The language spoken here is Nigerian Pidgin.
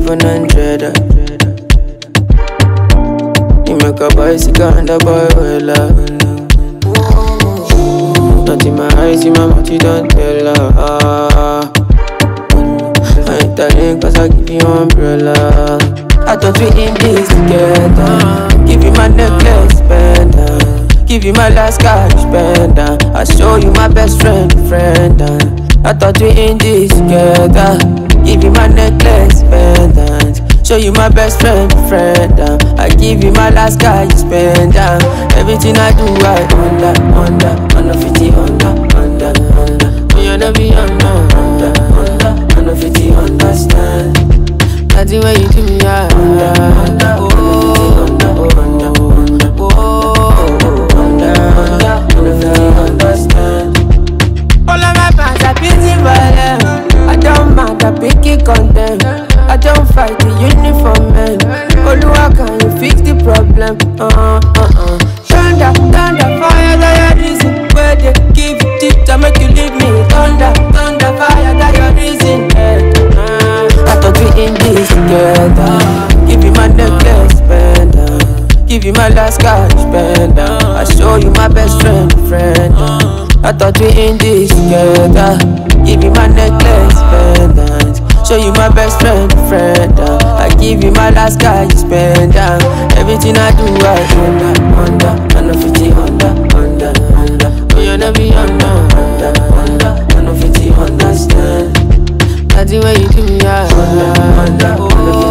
700. You make a bicycle and a boy well up. Not in my eyes, in my mouth, you don't tell her. I ain't telling cause I give you umbrella. I thought we in this together. Give you my necklace, pendant. Give you my last cash, pendant. I show you my best friend. I thought we in this together. Give you my necklace, pendant. Show you my best friend. I give you my last cash, pendant. Everything I do, I under 50, under. Me wanna be under 50, understand. That's the way you do me, understand. All of my fans are busy violent. I don't mind, I pick it content. I don't fight the uniform man. Oluwa, can you fix the problem? Thunder, fire, that your reason. Where they give you teeth, I make you leave me. Thunder, fire, that your reason. I thought we in this together. Give you my necklace, pendant. Give you my last cash, pendant. I show you my best friend. I thought we in this together. Give you my necklace, pendant. Show you my best friend. I give you my last cash, pendant. Everything I do, I under 50, under. We wanna be under 50, understand. That's the way you do me, under 50.